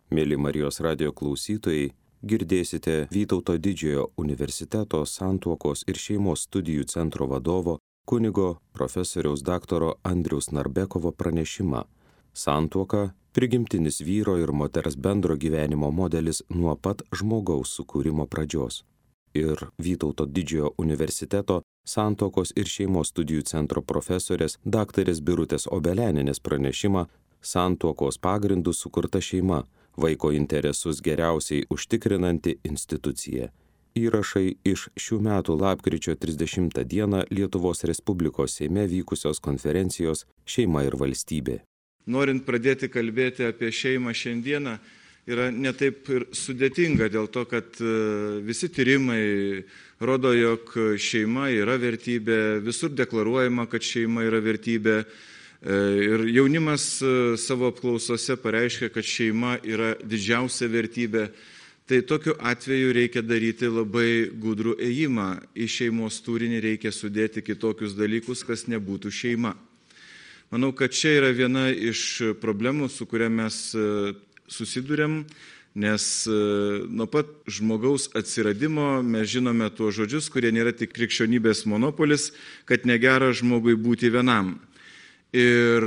Mėly Marijos radijo klausytojai, girdėsite Vytauto Didžiojo universiteto Santuokos ir šeimos studijų centro vadovo kunigo profesoriaus daktaro Andriaus Narbekovo pranešimą. Santuoka – prigimtinis vyro ir moters bendro gyvenimo modelis nuo pat žmogaus sukūrimo pradžios. Ir Vytauto Didžiojo universiteto Santuokos ir šeimos studijų centro profesorės daktarės Birutės Obeleninės pranešimą Santuokos pagrindų sukurta šeima – vaiko interesus geriausiai užtikrinanti institucija. Įrašai iš šių metų lapkričio 30 dieną Lietuvos Respublikos Seime vykusios konferencijos Šeima ir valstybė. Norint pradėti kalbėti apie šeimą šiandieną, yra netaip ir sudėtinga dėl to, kad visi tyrimai rodo, jog šeima yra vertybė, visur deklaruojama, kad šeima yra vertybė. Ir jaunimas savo apklausose pareiškia, kad šeima yra didžiausia vertybė. Tai tokiu atveju reikia daryti labai gudrų ėjimą. Į šeimos turinį reikia sudėti kitokius dalykus, kas nebūtų šeima. Manau, kad čia yra viena iš problemų, su kuria mes susidurėm, nes nuo pat žmogaus atsiradimo mes žinome tuos žodžius, kurie nėra tik krikščionybės monopolis, kad negera žmogui būti vienam. Ir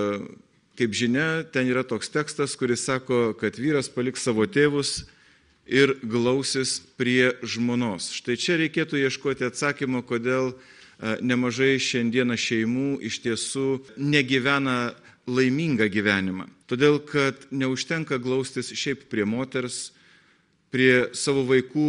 kaip žinia, ten yra toks tekstas, kuris sako, kad vyras paliks savo tėvus ir glausis prie žmonos. Štai čia reikėtų ieškoti atsakymo, kodėl nemažai šiandieną šeimų iš tiesų negyvena laimingą gyvenimą. Todėl, kad neužtenka glaustis šiaip prie moters, prie savo vaikų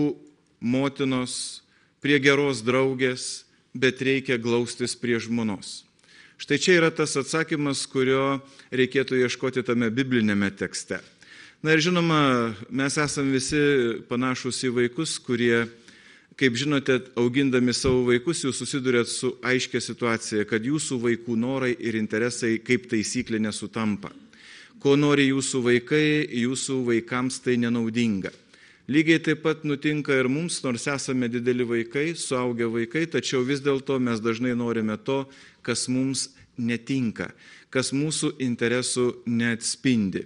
motinos, prie geros draugės, bet reikia glaustis prie žmonos. Štai čia yra tas atsakymas, kurio reikėtų ieškoti tame biblinėme tekste. Na ir žinoma, mes esame visi panašus į vaikus, kurie, kaip žinote, augindami savo vaikus, jūs susidurėt su aiškia situacija, kad jūsų vaikų norai ir interesai kaip taisyklė nesutampa. Ko nori jūsų vaikai, jūsų vaikams tai nenaudinga. Lygiai taip pat nutinka ir mums, nors esame dideli vaikai, suaugę vaikai, tačiau vis dėlto mes dažnai norime to, kas mums netinka, kas mūsų interesų neatspindi.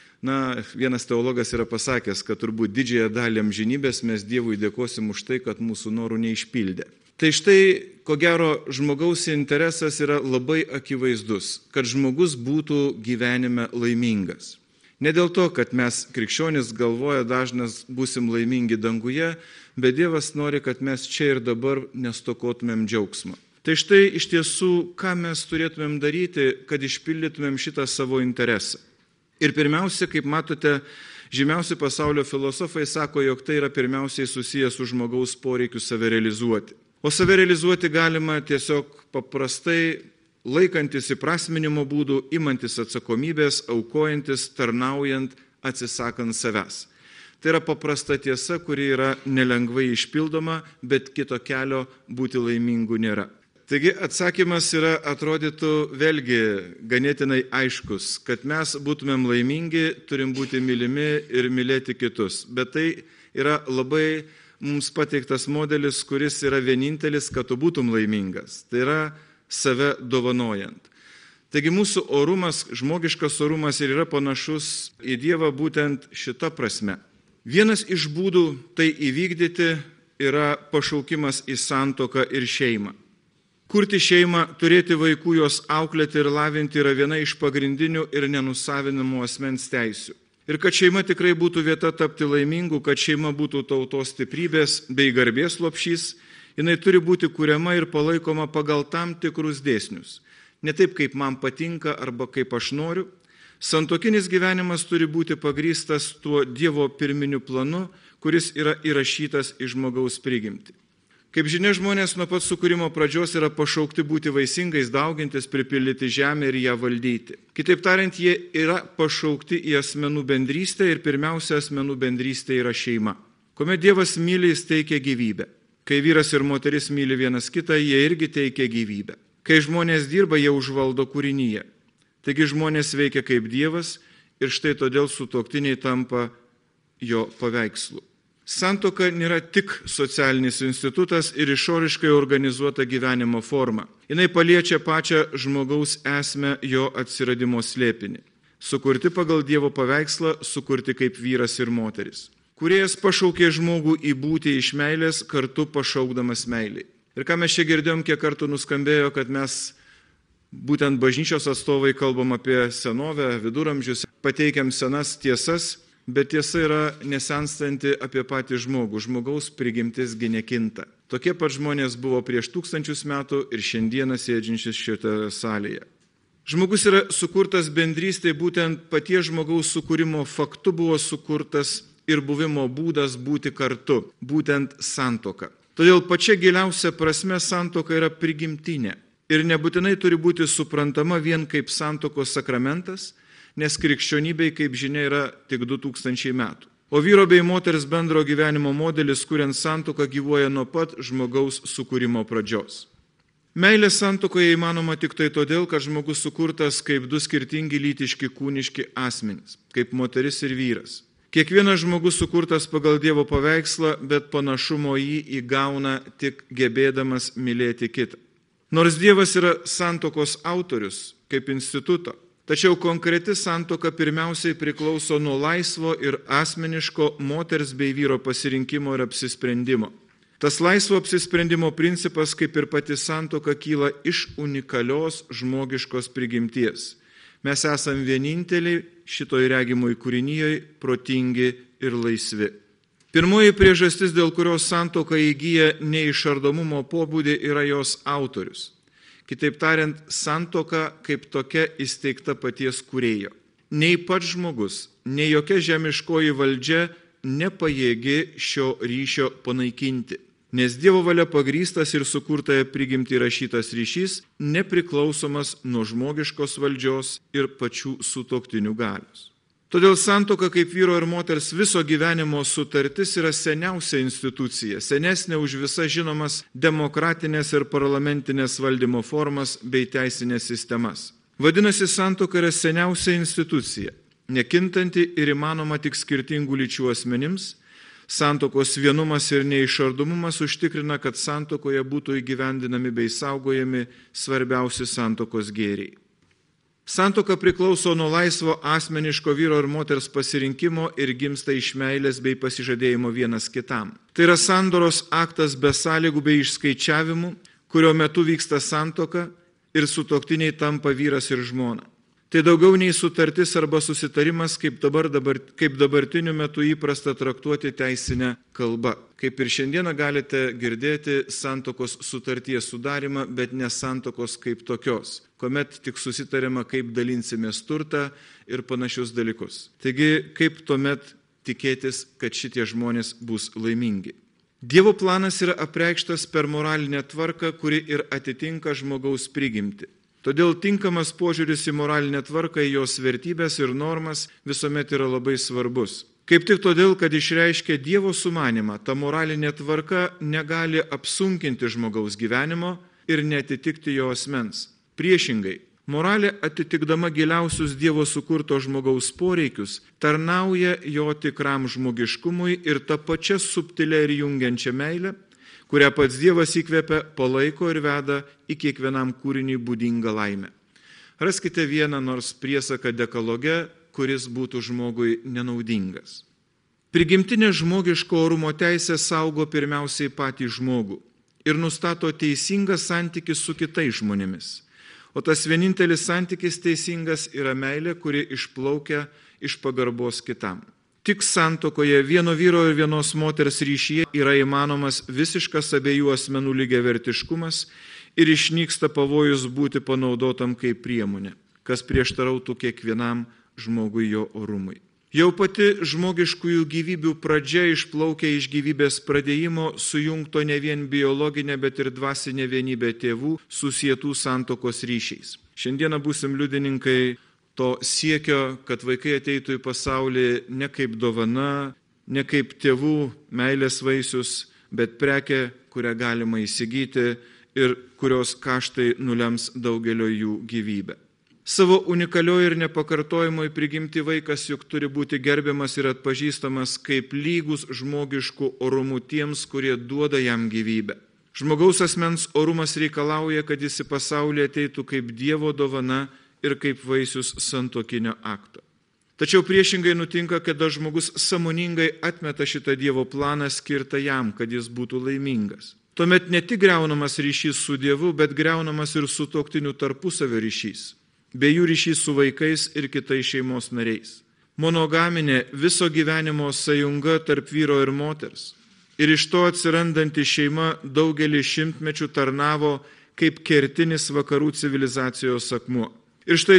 Na, vienas teologas yra pasakęs, kad turbūt didžiąją dalį amžinybės mes Dievui dėkosim už tai, kad mūsų norų neišpildė. Tai štai, ko gero, žmogaus interesas yra labai akivaizdus, kad žmogus būtų gyvenime laimingas. Ne dėl to, kad mes krikščionys galvoja dažnas būsim laimingi danguje, bet Dievas nori, kad mes čia ir dabar nestokotumėm džiaugsmo. Tai štai iš tiesų, ką mes turėtumėm daryti, kad išpildytumėm šitą savo interesą. Ir pirmiausia, kaip matote, žymiausi pasaulio filosofai sako, jog tai yra pirmiausiai susijęs su žmogaus poreikiu save realizuoti. O save realizuoti galima tiesiog paprastai laikantis įprasminimo būdų, imantis atsakomybės, aukojantis, tarnaujant, atsisakant savęs. Tai yra paprasta tiesa, kuri yra nelengvai išpildoma, bet kito kelio būti laimingu nėra. Taigi atsakymas yra, atrodytų, vėlgi ganėtinai aiškus, kad mes būtumėm laimingi, turim būti mylimi ir mylėti kitus. Bet tai yra labai mums pateiktas modelis, kuris yra vienintelis, kad tu būtum laimingas. Tai yra save dovanojant. Taigi mūsų orumas, žmogiškas orumas ir yra panašus į Dievą būtent šita prasme. Vienas iš būdų tai įvykdyti yra pašaukimas į santuoką ir šeimą. Kurti šeimą, turėti vaikų, jos auklėti ir lavinti yra viena iš pagrindinių ir nenusavinamų asmens teisių. Ir kad šeima tikrai būtų vieta tapti laimingų, kad šeima būtų tautos stiprybės bei garbės lopšys, jinai turi būti kuriama ir palaikoma pagal tam tikrus dėsnius. Ne taip, kaip man patinka arba kaip aš noriu. Santuokinis gyvenimas turi būti pagrįstas tuo Dievo pirminiu planu, kuris yra įrašytas į žmogaus prigimtį. Kaip žinia, žmonės nuo pat sukūrimo pradžios yra pašaukti būti vaisingais, daugintis, pripildyti žemę ir ją valdyti. Kitaip tariant, jie yra pašaukti į asmenų bendrystę ir pirmiausia asmenų bendrystė yra šeima. Kuomet Dievas myli, jis teikia gyvybę. Kai vyras ir moteris myli vienas kitą, jie irgi teikia gyvybę. Kai žmonės dirba, jie užvaldo kūrinyje. Taigi žmonės veikia kaip Dievas ir štai todėl sutuoktiniai tampa jo paveikslu. Santuoka nėra tik socialinis institutas ir išoriškai organizuota gyvenimo forma. Jinai paliečia pačią žmogaus esmę, jo atsiradimo slėpinį. sukurti pagal Dievo paveikslą, sukurti kaip vyras ir moteris. Kūrėjas pašaukė žmogų į būtį iš meilės, kartu pašaukdamas meiliai. Ir ką mes čia girdėjom, kiek kartų nuskambėjo, kad mes būtent bažnyčios atstovai kalbam apie senovę, viduramžius, pateikiam senas tiesas, bet tiesa yra nesenstanti apie patį žmogų. Žmogaus prigimtis gi nekinta. Tokie pat žmonės buvo prieš 1000 metų ir šiandieną sėdžiančius šitoje salėje. Žmogus yra sukurtas bendrystėje, būtent paties žmogaus sukūrimo faktu buvo sukurtas ir buvimo būdas būti kartu, būtent santuoka. Todėl pačia giliausia prasme santuoka yra prigimtinė ir nebūtinai turi būti suprantama vien kaip santuokos sakramentas, nes krikščionybei, kaip žinia, yra tik 2000 metų. O vyro bei moters bendro gyvenimo modelis, kuriant santuoką, gyvuoja nuo pat žmogaus sukūrimo pradžios. Meilė santuokoje įmanoma tik tai todėl, kad žmogus sukurtas kaip du skirtingi lytiški kūniški asmenys, kaip moteris ir vyras. Kiekvienas žmogus sukurtas pagal Dievo paveikslą, bet panašumo jį įgauna tik gebėdamas mylėti kitą. Nors Dievas yra santuokos autorius, kaip instituto, tačiau konkreti santuoka pirmiausiai priklauso nuo laisvo ir asmeniško moters bei vyro pasirinkimo ir apsisprendimo. Tas laisvo apsisprendimo principas, kaip ir pati santuoka, kyla iš unikalios žmogiškos prigimties. Mes esame vieninteliai šitoj regimoj kūrinyje, protingi ir laisvi. Pirmoji priežastis, dėl kurios santuoka įgyja neišardomumo pobūdį, yra jos autorius. Kitaip tariant, santuoka kaip tokia įsteigta paties kūrėjo. Nei pats žmogus, nei jokia žemiškoji valdžia nepajėgi šio ryšio panaikinti. Nes Dievo valia pagrįstas ir sukurtąją prigimtį rašytas ryšys nepriklausomas nuo žmogiškos valdžios ir pačių sutuoktinių galios. Todėl santuoka kaip vyro ir moters viso gyvenimo sutartis yra seniausia institucija, senesnė už visas žinomas demokratinės ir parlamentinės valdymo formas bei teisinės sistemas. Vadinasi, santuoka yra seniausia institucija, nekintanti ir įmanoma tik skirtingų lyčių asmenims. Santuokos vienumas ir neišardomumas užtikrina, kad santuokoje būtų įgyvendinami bei saugojami svarbiausi santuokos gėriai. Santuoka priklauso nuo laisvo asmeniško vyro ir moters pasirinkimo ir gimsta iš meilės bei pasižadėjimo vienas kitam. Tai yra sandoros aktas be sąlygų bei išskaičiavimų, kurio metu vyksta santuoka ir sutuoktiniai tampa vyras ir žmona. Tai daugiau nei sutartis arba susitarimas, kaip dabartiniu metu įprasta traktuoti teisinę kalbą. Kaip ir šiandieną galite girdėti santuokos sutarties sudarimą, bet ne santuokos kaip tokios, kuomet tik susitariama, kaip dalinsimės turtą ir panašius dalykus. Taigi, kaip tuomet tikėtis, kad šitie žmonės bus laimingi? Dievo planas yra apreikštas per moralinę tvarką, kuri ir atitinka žmogaus prigimtį. Todėl tinkamas požiūris į moralinę tvarką, į jos vertybės ir normas visuomet yra labai svarbus. Kaip tik todėl, kad išreiškia Dievo sumanimą, ta moralinė tvarka negali apsunkinti žmogaus gyvenimo ir netitikti jo asmens. Priešingai, moralė atitikdama giliausius Dievo sukurto žmogaus poreikius, tarnauja jo tikram žmogiškumui ir ta pačia subtilia ir jungiančia meilė, kurią pats Dievas įkvepia, palaiko ir veda į kiekvienam kūriniui būdingą laimę. Raskite vieną nors priesaką dekaloge, kuris būtų žmogui nenaudingas. Prigimtinė žmogiško orumo teisė saugo pirmiausiai patį žmogų ir nustato teisingą santykį su kitais žmonėmis. O tas vienintelis santykis teisingas yra meilė, kuri išplaukia iš pagarbos kitam. Tik santuokoje vieno vyro ir vienos moters ryšyje yra įmanomas visiškas abiejų asmenų lygiavertiškumas ir išnyksta pavojus būti panaudotam kaip priemonė, kas prieštarautų kiekvienam žmogui jo orumui. Jau pati žmogiškųjų gyvybių pradžia išplaukia iš gyvybės pradėjimo sujungto ne vien biologinė, bet ir dvasinė vienybė tėvų susietų santuokos ryšiais. Šiandieną būsim liudininkai to siekio, kad vaikai ateitų į pasaulį ne kaip dovana, ne kaip tėvų meilės vaisius, bet prekė, kurią galima įsigyti ir kurios kaštai nulems daugelio jų gyvybę. Savo unikalioje ir nepakartojimoje prigimti vaikas juk turi būti gerbiamas ir atpažįstamas kaip lygus žmogiškų orumų tiems, kurie duoda jam gyvybę. Žmogaus asmens orumas reikalauja, kad jis į pasaulį ateitų kaip Dievo dovana ir kaip vaisius santuokinio akto. Tačiau priešingai nutinka, kada žmogus sąmoningai atmeta šitą Dievo planą skirtą jam, kad jis būtų laimingas. Tuomet ne tik griaunamas ryšys su Dievu, bet griaunamas ir sutuoktinių tarpusavio ryšys, bei jų ryšys su vaikais ir kitais šeimos nariais. Monogaminė viso gyvenimo sąjunga tarp vyro ir moters ir iš to atsirandanti šeima daugelį šimtmečių tarnavo kaip kertinis vakarų civilizacijos akmuo. Ir štai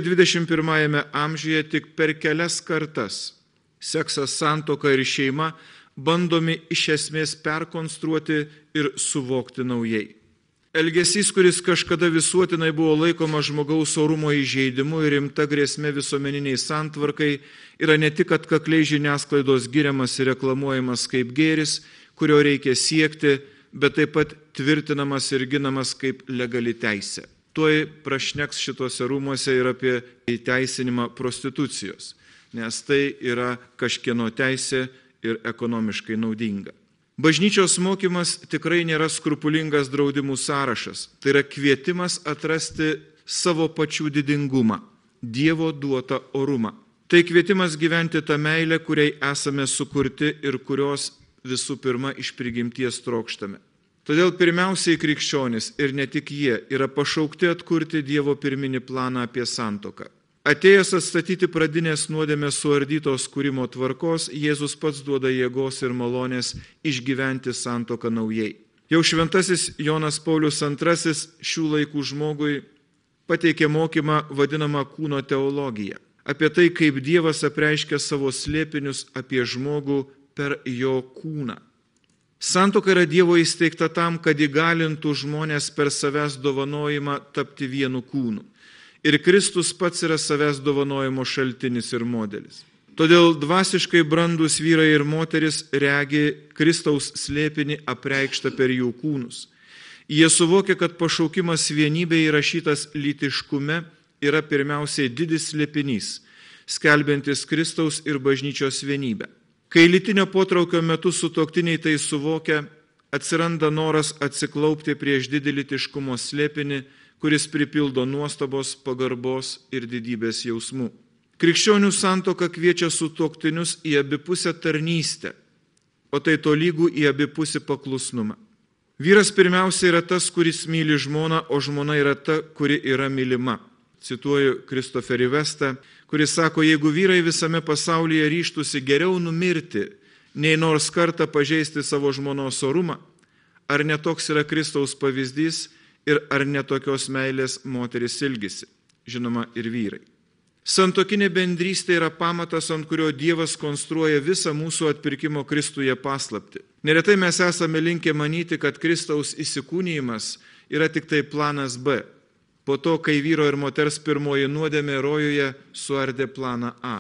21 amžiuje tik per kelias kartas seksas, santuoka ir šeima bandomi iš esmės perkonstruoti ir suvokti naujai. Elgesys, kuris kažkada visuotinai buvo laikoma žmogaus orumo įžeidimu ir rimta grėsme visuomeniniai santvarkai, yra ne tik atkakliai žiniasklaidos giriamas ir reklamuojamas kaip gėris, kurio reikia siekti, bet taip pat tvirtinamas ir ginamas kaip legali teisė. Tuoj prašneks šituose rūmuose ir apie įteisinimą prostitucijos, nes tai yra kažkieno teisė ir ekonomiškai naudinga. Bažnyčios mokymas tikrai nėra skrupulingas draudimų sąrašas, tai yra kvietimas atrasti savo pačių didingumą, Dievo duotą orumą. Tai kvietimas gyventi tą meilę, kuriai esame sukurti ir kurios visų pirma iš prigimties trokštame. Todėl pirmiausiai krikščionys ir ne tik jie yra pašaukti atkurti Dievo pirminį planą apie santuoką. Atėjęs atstatyti pradinės nuodėmės suardytos kūrimo tvarkos, Jėzus pats duoda jėgos ir malonės išgyventi santuoką naujai. Jau šventasis Jonas Paulius II šių laikų žmogui pateikė mokymą vadinamą kūno teologiją. Apie tai, kaip Dievas apreiškia savo slėpinius apie žmogų per jo kūną. Santuoka yra Dievo įsteigta tam, kad įgalintų žmonės per savęs dovanojimą tapti vienu kūnu. Ir Kristus pats yra savęs dovanojimo šaltinis ir modelis. Todėl dvasiškai brandus vyrai ir moteris regi Kristaus slėpinį apreikštą per jų kūnus. Jie suvokia, kad pašaukimas vienybėje įrašytas lytiškume yra pirmiausiai didis slėpinys, skelbiantis Kristaus ir bažnyčios vienybę. Kai lytinio potraukio metu sutuoktiniai tai suvokia, atsiranda noras atsiklaupti prieš didį lytiškumo slėpinį, kuris pripildo nuostabos, pagarbos ir didybės jausmų. Krikščionių santuoka kviečia sutuoktinius į abipusę tarnystę, o tai tolygų į abipusį paklusnumą. Vyras pirmiausia yra tas, kuris myli žmoną, o žmona yra ta, kuri yra mylima. Cituoju Kristoferį Vestą, kuris sako, jeigu vyrai visame pasaulyje ryžtųsi geriau numirti, nei nors kartą pažeisti savo žmonos orumą, ar netoks yra Kristaus pavyzdys ir ar netokios meilės moteris ilgisi, žinoma ir vyrai. Santuokinė bendrystė yra pamatas, ant kurio Dievas konstruoja visą mūsų atpirkimo Kristuje paslaptį. Neretai mes esame linkę manyti, kad Kristaus įsikūnijimas yra tik tai planas B. Po to, kai vyro ir moters pirmoji nuodėmė rojuje suardė planą A.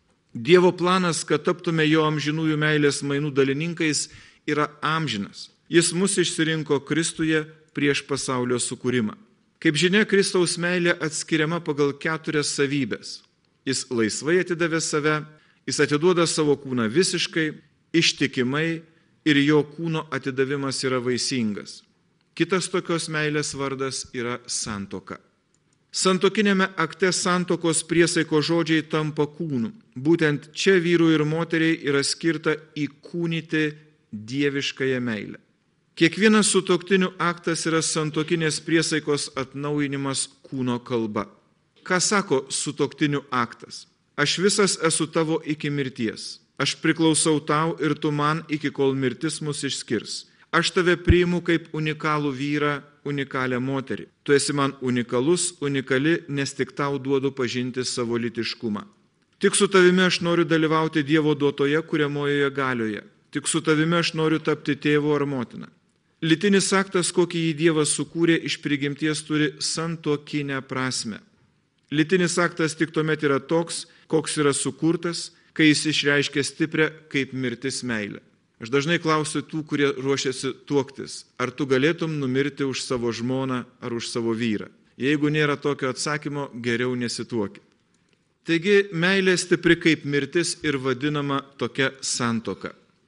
Dievo planas, kad taptume jo amžinųjų meilės mainų dalininkais, yra amžinas. Jis mus išsirinko Kristuje prieš pasaulio sukūrimą. Kaip žinia, Kristaus meilė atskiriama pagal 4 savybės. Jis laisvai atidavė save, jis atiduoda savo kūną visiškai, ištikimai ir jo kūno atidavimas yra vaisingas. Kitas tokios meilės vardas yra santuoka. Santuokinėme akte santuokos priesaiko žodžiai tampa kūnu. Būtent čia vyrui ir moteriai yra skirta įkūnyti dieviškąją meilę. Kiekvienas sutuoktinių aktas yra santuokinės priesaikos atnaujinimas kūno kalba. Ką sako sutuoktinių aktas? Aš visas esu tavo iki mirties. Aš priklausau tau ir tu man iki kol mirtis mus išskirs. Aš tave priimu kaip unikalų vyrą, unikalią moterį. Tu esi man unikalus, unikali, nes tik tau duodu pažinti savo lytiškumą. Tik su tavimi aš noriu dalyvauti Dievo duotoje kuriamojoje galioje. Tik su tavimi aš noriu tapti tėvu ar motina. Lytinis aktas, kokį jį Dievas sukūrė, iš prigimties turi santuokinę prasme. Lytinis aktas tik tuomet yra toks, koks yra sukurtas, kai jis išreiškia stiprią kaip mirtis meilę. Aš dažnai klausiu tų, kurie ruošiasi tuoktis, ar tu galėtum numirti už savo žmoną ar už savo vyrą. Jeigu nėra tokio atsakymo, geriau nesituokit. Taigi, meilė stipri kaip mirtis ir vadinama tokia santuoka.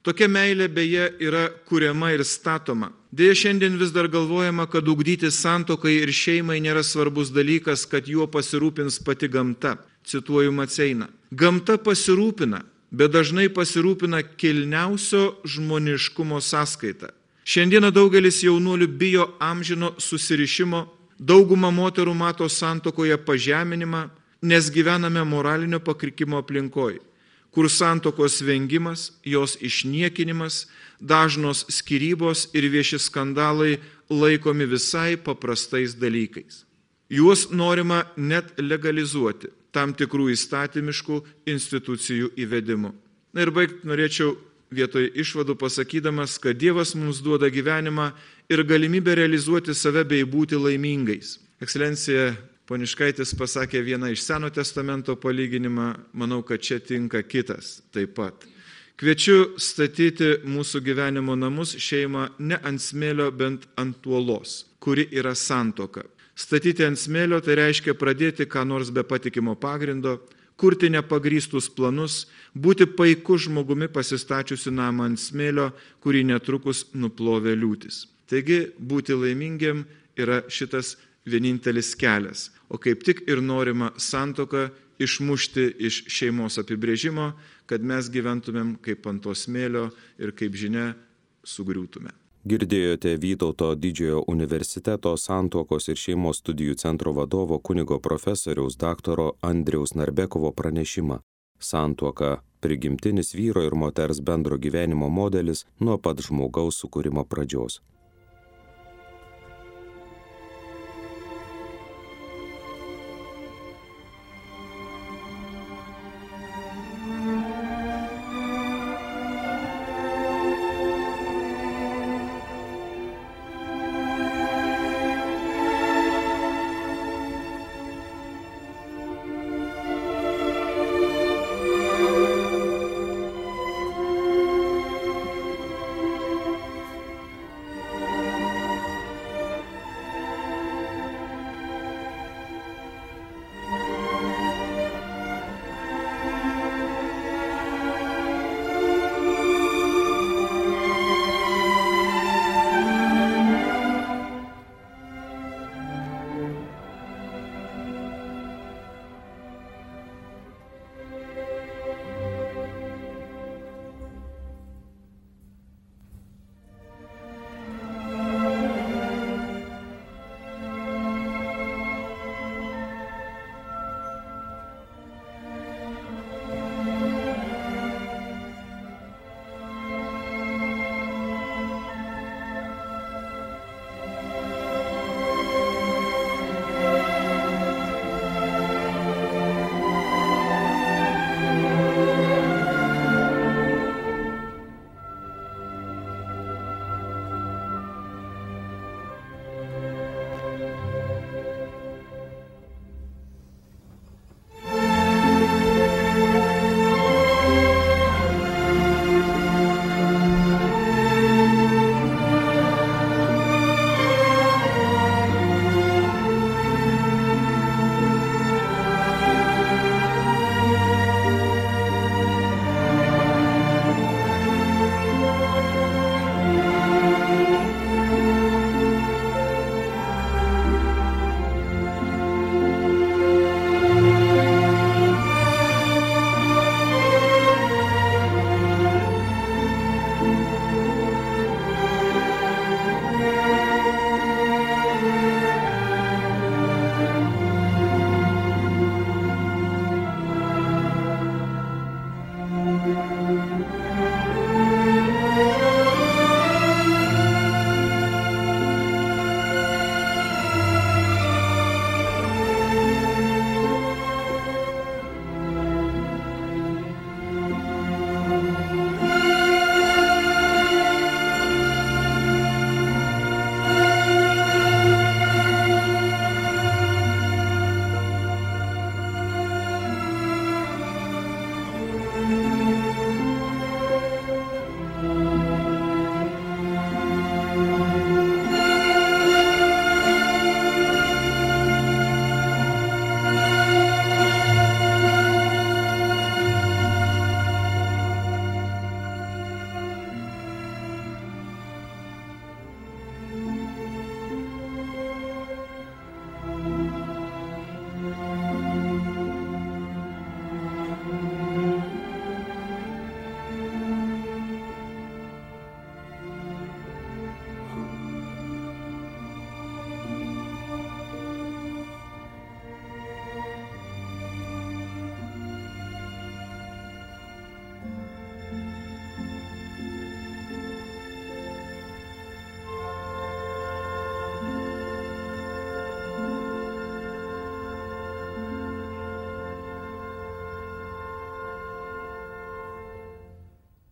Tokia meilė beje yra kuriama ir statoma. Deja, šiandien vis dar galvojama, kad ugdyti santuokai ir šeimai nėra svarbus dalykas, kad juo pasirūpins pati gamta. Cituoju Maceiną. Gamta pasirūpina, bet dažnai pasirūpina kilniausio žmoniškumo sąskaita. Šiandieną daugelis jaunuolių bijo amžino susirišimo, dauguma moterų mato santuokoje pažeminimą, nes gyvename moralinio pakrikimo aplinkoje, kur santuokos vengimas, jos išniekinimas, dažnos skyrybos ir vieši skandalai laikomi visai paprastais dalykais. Juos norima net legalizuoti tam tikrų įstatymiškų institucijų įvedimu. Na ir baigti norėčiau vietoj išvadų pasakydamas, kad Dievas mums duoda gyvenimą ir galimybę realizuoti save bei būti laimingais. Ekscelencija Poniškaitis pasakė vieną iš Seno testamento palyginimą, manau, kad čia tinka kitas taip pat. Kviečiu statyti mūsų gyvenimo namus, šeimą ne ant smėlio, bent ant uolos, kuri yra santuoka. Statyti ant smėlio tai reiškia pradėti ką nors be patikimo pagrindo, kurti nepagrįstus planus, būti paiku žmogumi pasistačiusi namą ant smėlio, kurį netrukus nuplovė liūtis. Taigi, būti laimingiam yra šitas vienintelis kelias, o kaip tik ir norima santuoką išmušti iš šeimos apibrėžimo, kad mes gyventumėm kaip ant to smėlio ir kaip žinia sugriūtume. Girdėjote Vytauto didžiojo universiteto santuokos ir šeimos studijų centro vadovo kunigo profesoriaus daktaro Andriaus Narbekovo pranešimą. Santuoka – prigimtinis vyro ir moters bendro gyvenimo modelis nuo pat žmogaus sukūrimo pradžios.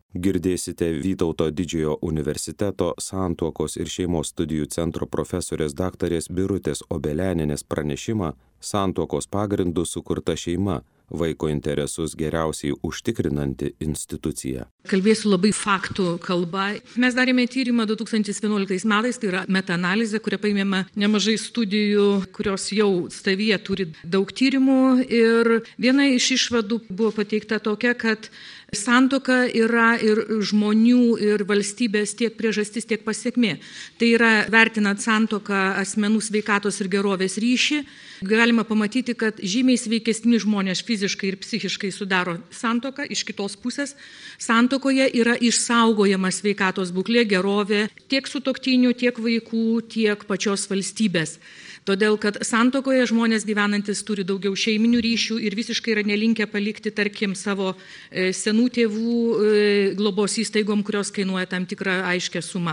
Girdėsite Vytauto didžiojo universiteto Santuokos ir šeimos studijų centro profesorės daktarės Birutės Obelianinės pranešimą Santuokos pagrindu sukurta šeima – vaiko interesus geriausiai užtikrinanti institucija. Kalbėsiu labai faktų kalba. Mes darėme tyrimą 2011 metais, tai yra metaanalizė, kurią paėmėme nemažai studijų, kurios jau savyje turi daug tyrimų. Ir viena iš išvadų buvo pateikta tokia, kad santuoka yra ir žmonių, ir valstybės tiek priežastis, tiek pasiekmė. Tai yra, vertinant santuoką asmenų sveikatos ir gerovės ryšį, galima pamatyti, kad žymiai sveikesni žmonės fiziškai ir psichiškai sudaro santuoką. Iš kitos pusės, santuokoje yra išsaugojama sveikatos būklė, gerovė tiek sutuoktinių, tiek vaikų, tiek pačios valstybės. Todėl, kad santuokoje žmonės gyvenantis turi daugiau šeiminių ryšių ir visiškai yra nelinkę palikti, tarkim, savo senų tėvų globos įstaigom, kurios kainuoja tam tikrą aiškę sumą.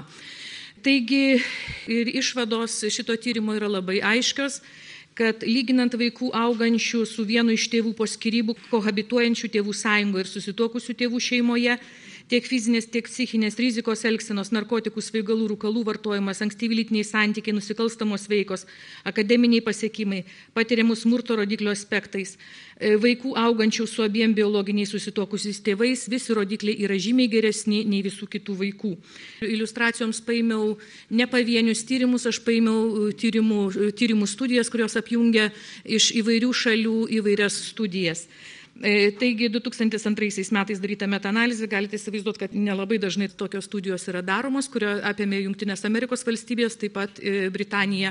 Taigi ir išvados šito tyrimo yra labai aiškios, kad lyginant vaikų augančių su vienu iš tėvų po skyrybų, kohabituojančių tėvų sąjungoje ir susituokusių tėvų šeimoje, tiek fizinės, tiek psichinės rizikos elgsenos, narkotikų, svaigalų, rūkalų vartojimas, ankstyvi lytiniai santykiai, nusikalstamos veikos, akademiniai pasiekimai, patiriamų smurto rodiklio aspektais, vaikų augančių su abiem biologiniais susituokusiais tėvais, visi rodikliai yra žymiai geresni nei visų kitų vaikų. Iliustracijoms paėmiau ne pavienius tyrimus, aš paėmiau tyrimų studijas, kurios apjungia iš įvairių šalių įvairias studijas. Taigi 2002 metais daryta metaanalizė, galite įsivaizduoti, kad nelabai dažnai tokios studijos yra daromos, kurio apėmė Jungtinės Amerikos valstybės, taip pat Britanija.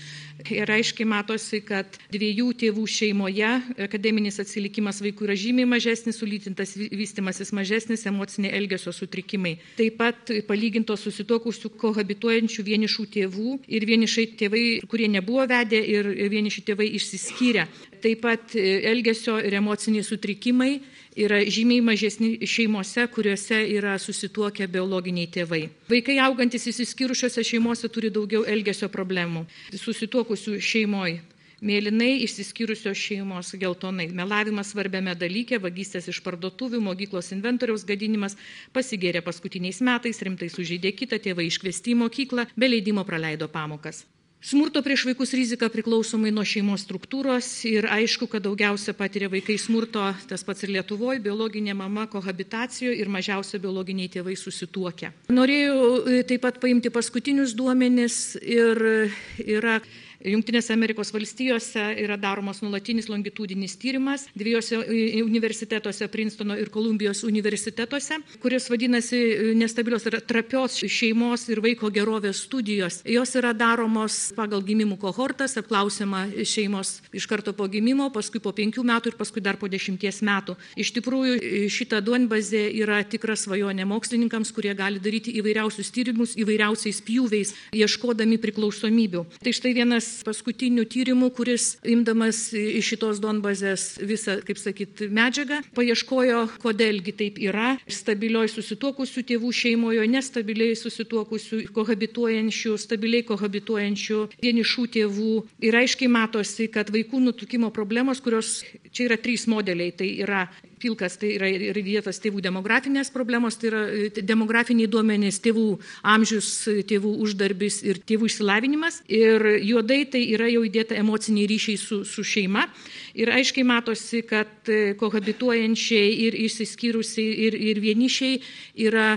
Ir aiškiai matosi, kad dviejų tėvų šeimoje akademinis atsilikimas vaikų yra žymiai mažesnis, sulytintas vystimasis mažesnis, emocinė elgesio sutrikimai. Taip pat palygintos susituokusių kohabituojančių vienišų tėvų ir vienišai tėvai, kurie nebuvo vedę ir vieniši tėvai išsiskyrę. Taip pat elgesio ir emociniai sutrikimai yra žymiai mažesni šeimose, kuriuose yra susituokę biologiniai tėvai. Vaikai augantis išsiskyrusiose šeimose turi daugiau elgesio problemų. Susituokusių šeimoje mėlynai, išsiskyrusios šeimos geltonai. Melavimas svarbiame dalyke, vagystės iš parduotuvių, mokyklos inventoriaus gadinimas, pasigėrė paskutiniais metais, rimtai sužeidė kitą, tėvai iškviesti į mokyklą, be leidimo praleido pamokas. Smurto prieš vaikus rizika priklausomai nuo šeimos struktūros ir aišku, kad daugiausia patiria vaikai smurto, tas pats ir Lietuvoje, biologinė mama kohabitacijoje ir mažiausia biologiniai tėvai susituokę. Norėjau taip pat paimti paskutinius duomenis ir yra Jungtinėse Amerikos valstijose yra daromas nuolatinis longitudinis tyrimas dviejose universitetuose, Princetono ir Kolumbijos universitetuose, kuris vadinasi nestabilios ir trapios šeimos ir vaiko gerovės studijos. Jos yra daromos pagal gimimų kohortas, apklausiama šeimos iš karto po gimimo, paskui po 5 metų ir paskui dar po 10 metų. Iš tikrųjų, šita duombazė yra tikra svajonė mokslininkams, kurie gali daryti įvairiausius tyrimus įvairiausiais pjūviais, ieškodami priklausomybių. Tai štai vienas paskutinių tyrimų, kuris imdamas iš šitos duombazės visą, kaip sakyt, medžiagą, paieškojo, kodėlgi taip yra stabilioj susituokusių tėvų šeimoje, nestabiliai susituokusių, kohabituojančių, stabiliai kohabituojančių vienišų tėvų. Ir aiškiai matosi, kad vaikų nutukimo problemos, kurios čia yra 3 modeliai, tai yra pilkas, tai yra ir įdėtas tėvų demografinės problemos, tai yra demografiniai duomenys, tėvų amžius, tėvų uždarbis ir tėvų išsilavinimas. Ir juodai tai yra jau įdėta emociniai ryšiai su šeima. Ir aiškiai matosi, kad kohabituojančiai ir išsiskyrusiai ir vienišiai yra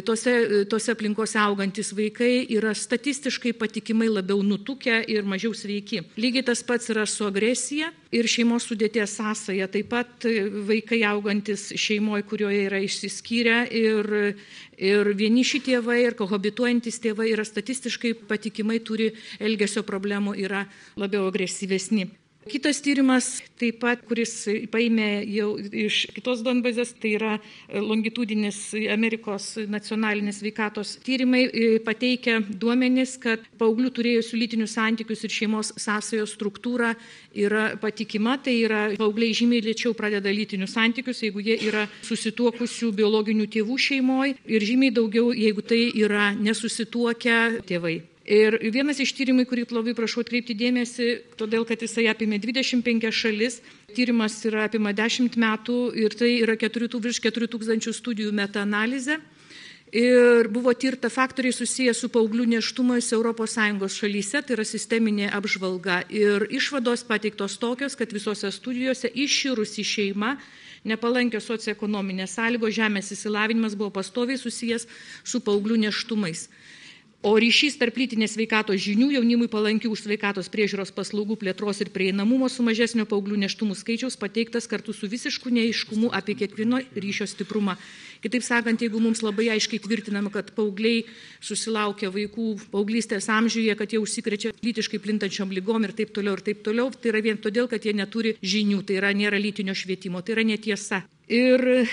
tose aplinkose augantis vaikai yra statistiškai patikimai labiau nutukę ir mažiau sveiki. Lygiai tas pats yra su agresija ir šeimos sudėties sąsaja. Taip pat vaikai augantis šeimoje, kurioje yra išsiskyrę ir vieniši tėvai ir kohabituojantis tėvai yra statistiškai patikimai turi elgesio problemų, yra labiau agresyvesni. Kitas tyrimas, taip pat, kuris paėmė jau iš kitos duombazės, tai yra longitudinis Amerikos nacionalinis sveikatos tyrimai, pateikia duomenis, kad paauglių turėjusių lytinius santykius ir šeimos sąsajos struktūra yra patikima, tai yra paaugliai žymiai lėčiau pradeda lytinius santykius, jeigu jie yra susituokusių biologinių tėvų šeimoje ir žymiai daugiau, jeigu tai yra nesusituokę tėvai. Ir vienas iš tyrimų, kurį labai prašau atkreipti dėmesį, todėl kad jisai apėmė 25 šalis, Tyrimas apima 10 metų ir tai yra virš 4000 studijų metaanalizė. Ir buvo tirta faktoriai susiję su paauglių nėštumais ES šalyse, tai yra sisteminė apžvalga. Ir išvados pateiktos tokios, kad visose studijose išširusi šeima, nepalankios socioekonominės sąlygos, žemės įsilavinimas buvo pastoviai susijęs su paauglių nėštumais. O ryšys tarp lytinės sveikatos žinių, jaunimui palankių sveikatos priežiūros paslaugų plėtros ir prieinamumo su mažesnio paauglių nėštumų skaičiaus pateiktas kartu su visišku neaiškumu apie kiekvieno ryšio stiprumą. Kitaip sakant, jeigu mums labai aiškiai tvirtinama, kad paaugliai susilaukia vaikų paauglystės amžiuje, kad jie užsikrečia lytiškai plintančiom lygom ir taip toliau, tai yra vien todėl, kad jie neturi žinių, tai yra nėra lytinio švietimo, tai yra netiesa. Ir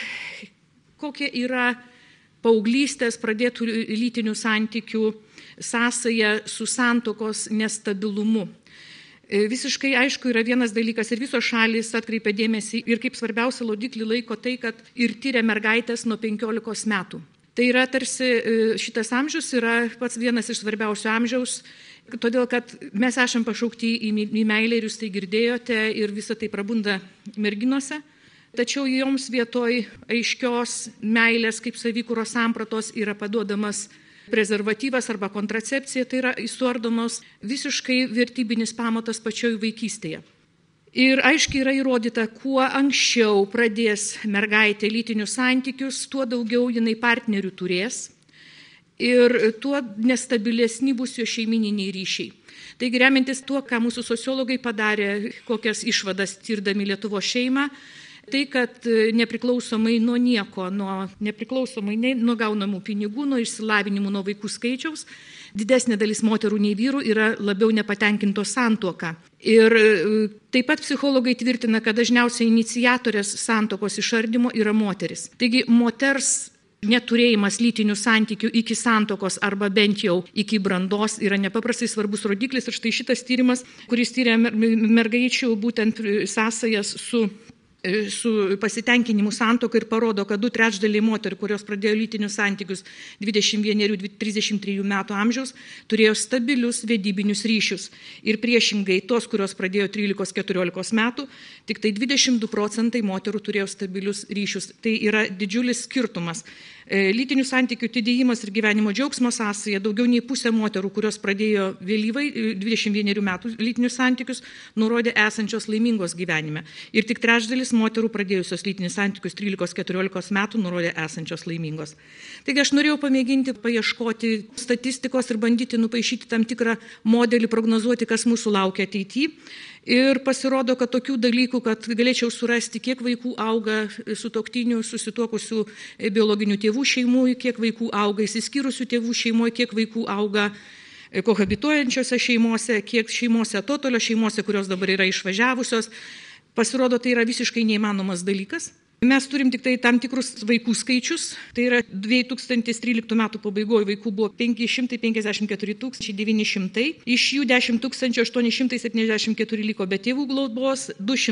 kokia yra paauglystės pradėtų lytinių santykių sąsaja su santuokos nestabilumu. Visiškai aišku yra vienas dalykas ir visos šalys atkreipia dėmesį ir kaip svarbiausia rodiklį laiko tai, kad ir tyria mergaitės nuo 15 metų. Tai yra tarsi šitas amžius yra pats vienas iš svarbiausių amžiaus, todėl kad mes esam pašaukti į meilę ir jūs tai girdėjote ir visą tai prabunda merginose. Tačiau joms vietoj aiškios meilės kaip savikūros sampratos yra paduodamas prezervatyvas arba kontracepcija, tai yra suardomos visiškai vertybinis pamatas pačioj vaikystėje. Ir aiškiai yra įrodyta, kuo anksčiau pradės mergaitė lytinius santykius, tuo daugiau jinai partnerių turės ir tuo nestabilesni bus jo šeimininiai ryšiai. Taigi remiantis tuo, ką mūsų sociologai padarė, kokias išvadas tirdami Lietuvos šeimą, tai, kad nepriklausomai nuo nieko, nepriklausomai nuo gaunamų pinigų, nuo išsilavinimų, nuo vaikų skaičiaus, didesnė dalis moterų nei vyrų yra labiau nepatenkintos santuoka. Ir taip pat psichologai tvirtina, kad dažniausiai iniciatorės santuokos išardymo yra moteris. Taigi moters neturėjimas lytinių santykių iki santuokos arba bent jau iki brandos yra nepaprastai svarbus rodiklis. Ir štai šitas tyrimas, kuris tyria mergaičių būtent sąsajas su pasitenkinimu santuoka ir parodo, kad 2/3 moterų, kurios pradėjo lytinius santykius 21-33 metų amžiaus, turėjo stabilius vedybinius ryšius. Ir priešingai tos, kurios pradėjo 13-14 metų, tik tai 22% moterų turėjo stabilius ryšius. Tai yra didžiulis skirtumas. Lytinių santykių atidėjimas ir gyvenimo džiaugsmo sąsaja, daugiau nei pusė moterų, kurios pradėjo vėlyvai 21 metų lytinius santykius, nurodė esančios laimingos gyvenime. Ir tik 1/3 moterų pradėjusios lytinius santykius 13-14 metų nurodė esančios laimingos. Taigi aš norėjau pamėginti paieškoti statistikos ir bandyti nupaišyti tam tikrą modelį, prognozuoti, kas mūsų laukia ateityje. Ir pasirodo, kad tokių dalykų, kad galėčiau surasti, kiek vaikų auga sutuoktinių, susituokusių biologinių tėvų šeimų, kiek vaikų auga išsiskyrusių tėvų šeimoje, kiek vaikų auga kohabituojančiose šeimose, kiek šeimose atotolio šeimose, kurios dabar yra išvažiavusios. Pasirodo, tai yra visiškai neįmanomas dalykas. Mes turim tik tai tam tikrus vaikų skaičius, tai yra 2013 metų pabaigoje vaikų buvo 554 900, iš jų 10 874 liko be tėvų globos,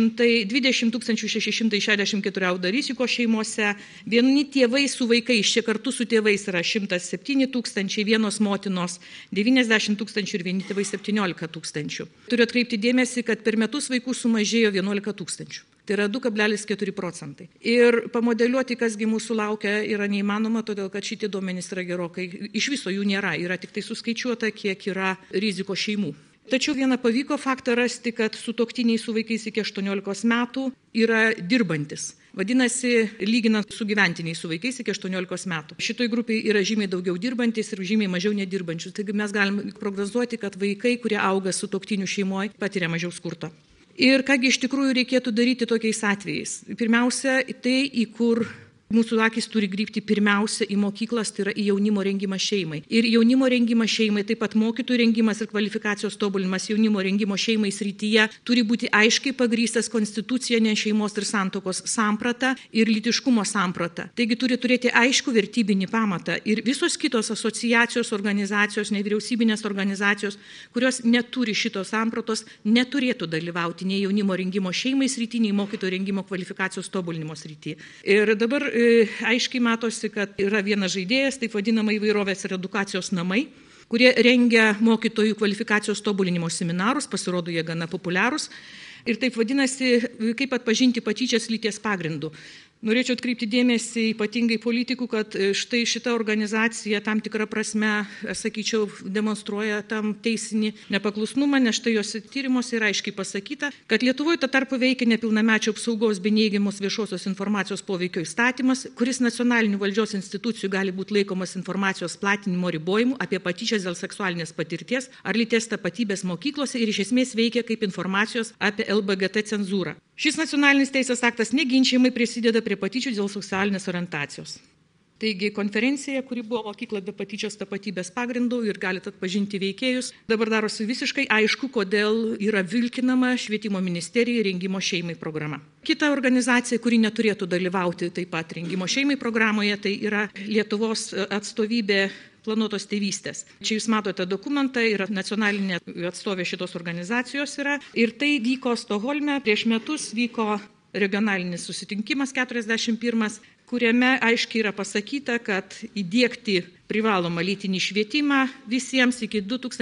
220 664 auga riziko šeimose, vieni tėvai su vaikais, čia kartu su tėvais yra 107 000, vienos motinos 90 000 ir vieni tėvai 17 000. Turiu atkreipti dėmesį, kad per metus vaikų sumažėjo 11 000. Tai yra 2,4%. Ir pamodeliuoti, kasgi mūsų laukia, yra neįmanoma, todėl kad šitie duomenys yra gerokai, iš viso jų nėra, yra tik tai suskaičiuota, kiek yra riziko šeimų. Tačiau vieną pavyko faktą rasti, kad sutuoktiniai su vaikais iki 18 metų yra dirbantis. Vadinasi, lyginant su gyventiniais su vaikais iki 18 metų. Šitoj grupiai yra žymiai daugiau dirbantis ir žymiai mažiau nedirbančius. Taigi mes galime prognozuoti, kad vaikai, kurie auga sutuoktinių šeimoje, patiria mažiau skurto. Ir kągi iš tikrųjų reikėtų daryti tokiais atvejais. Pirmiausia, tai į kur mūsų akys turi krypti pirmiausia į mokyklas, tai yra į jaunimo rengimą šeimai. Ir jaunimo rengimą šeimai, taip pat mokytojų rengimas ir kvalifikacijos tobulinimas jaunimo rengimo šeimai srityje turi būti aiškiai pagrįstas konstitucinė šeimos ir santuokos samprata ir lytiškumo samprata. Taigi turi turėti aiškų vertybinį pamatą. Ir visos kitos asociacijos, organizacijos, nevyriausybinės organizacijos, kurios neturi šitos sampratos, neturėtų dalyvauti nei jaunimo rengimo šeimai srityje, nei mokytojų rengimo kvalifikacijos tobulinimo srityje. Ir dabar aiškiai matosi, kad yra vienas žaidėjas, taip vadinama įvairovės ir edukacijos namai, kurie rengia mokytojų kvalifikacijos tobulinimo seminarus, pasirodo jie gana populiarūs. ir taip vadinasi, kaip atpažinti patyčias lyties pagrindu. Norėčiau atkreipti dėmesį ypatingai politikų, kad štai šita organizacija tam tikrą prasme, sakyčiau, demonstruoja tam teisinį nepaklusnumą, nes štai jos tyrimuose yra aiškiai pasakyta, kad Lietuvoje tuo tarpu veikia nepilnamečio apsaugos bei neigiamos viešosios informacijos poveikio įstatymas, kuris nacionalinių valdžios institucijų gali būti laikomas informacijos platinimo ribojimu apie patyčias dėl seksualinės patirties ar lyties tapatybės mokyklose ir iš esmės veikia kaip informacijos apie LGBT cenzūrą. Šis nacionalinis teisės aktas neginčiamai prisideda prie patyčių dėl seksualinės orientacijos. Taigi konferencija, kuri buvo mokykla be patyčios tapatybės pagrindų ir galite atpažinti veikėjus, dabar darosi visiškai aišku, kodėl yra vilkinama Švietimo ministerijai Rengimo šeimai programa. Kita organizacija, kuri neturėtų dalyvauti taip pat Rengimo šeimai programoje, tai yra Lietuvos atstovybė planuotos tėvystės. Čia jūs matote dokumentą, yra nacionalinė atstovė šitos organizacijos yra. Ir tai vyko Stokholme, prieš metus vyko regionalinis susitinkimas 41, kuriame aiškiai yra pasakyta, kad įdiegti privalomą lytinį švietimą visiems iki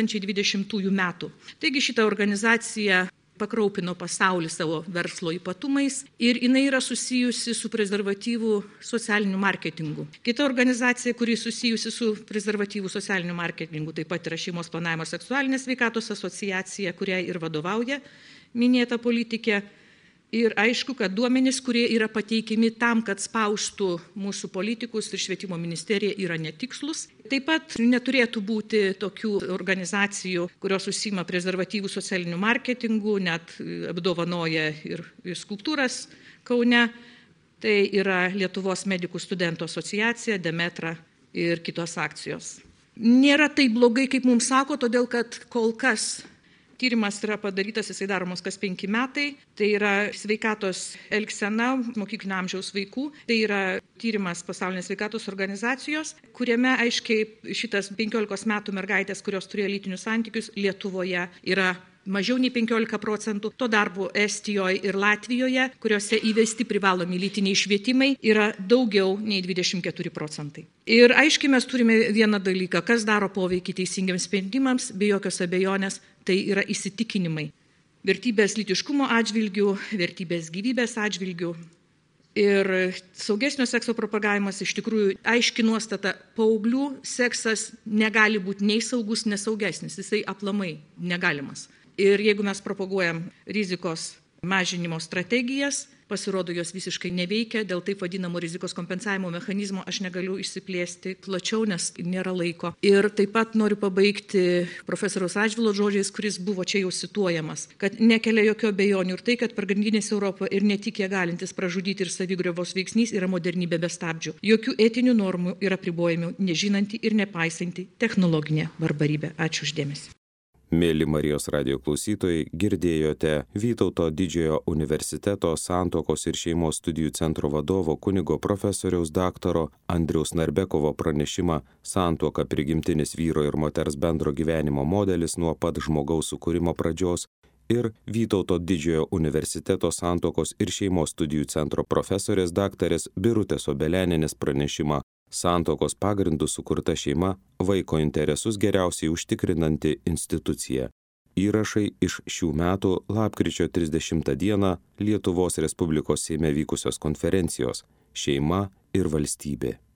2020 metų. Taigi šita organizacija pakraupino pasaulį savo verslo ypatumais ir jinai yra susijusi su prezervatyvų socialiniu marketingu. Kita organizacija, kuri susijusi su prezervatyvų socialiniu marketingu, taip pat yra Šeimos planavimo ir seksualinės sveikatos asociacija, kuriai ir vadovauja minėta politikė. Ir aišku, kad duomenys, kurie yra pateikiami tam, kad spaustų mūsų politikus ir Švietimo ministerija, yra netikslus. Taip pat neturėtų būti tokių organizacijų, kurios užsiima prezervatyvų socialiniu marketingu, net apdovanoja ir skulptūras Kaune. Tai yra Lietuvos medikų studentų asociacija, Demetra ir kitos akcijos. Nėra taip blogai, kaip mums sako, todėl kad kol kas tyrimas yra padarytas, jisai daromas kas 5 metai, tai yra sveikatos elgsena mokyklinio amžiaus vaikų, tai yra tyrimas Pasaulinės sveikatos organizacijos, kuriame aiškiai šitas 15 metų mergaitės, kurios turėjo lytinius santykius, Lietuvoje yra mažiau nei 15%, to darbo Estijoje ir Latvijoje, kuriuose įvesti privalomi lytiniai švietimai, yra daugiau nei 24%. Ir aiškiai mes turime vieną dalyką, kas daro poveikį teisingiams sprendimams, be jokios abejonės, tai yra įsitikinimai. Vertybės lytiškumo atžvilgių, vertybės gyvybės atžvilgių. Ir saugesnio sekso propagavimas iš tikrųjų aiški nuostata, paauglių seksas negali būti nei saugus, nesaugesnis, jisai aplamai negalimas. Ir jeigu mes propaguojam rizikos mažinimo strategijas, pasirodo jos visiškai neveikia, dėl taip vadinamo rizikos kompensavimo mechanizmo aš negaliu išsiplėsti plačiau, nes nėra laiko. Ir taip pat noriu pabaigti profesoriaus Radžvilo žodžiais, kuris buvo čia jau cituojamas, kad nekelia jokio abejonių ir tai, kad pagrindinės Europoje ir ne tik jie galintis pražudyti ir savigriovos veiksnys yra modernybė be stabdžių. Jokių etinių normų ir apribojimų nežinanti ir nepaisanti technologinė barbarybė. Ačiū uždėmesi. Mėly Marijos radijo klausytojai, girdėjote Vytauto didžiojo universiteto Santuokos ir šeimos studijų centro vadovo kunigo profesoriaus daktaro Andriaus Narbekovo pranešimą Santuoka prigimtinis vyro ir moters bendro gyvenimo modelis nuo pat žmogaus sukūrimo pradžios ir Vytauto didžiojo universiteto Santuokos ir šeimos studijų centro profesorės daktarės Birutės Obelenienės pranešimą Santuokos pagrindų sukurta šeima vaiko interesus geriausiai užtikrinanti institucija. Įrašai iš šių metų lapkričio 30 dieną Lietuvos Respublikos Seime vykusios konferencijos Šeima ir valstybė.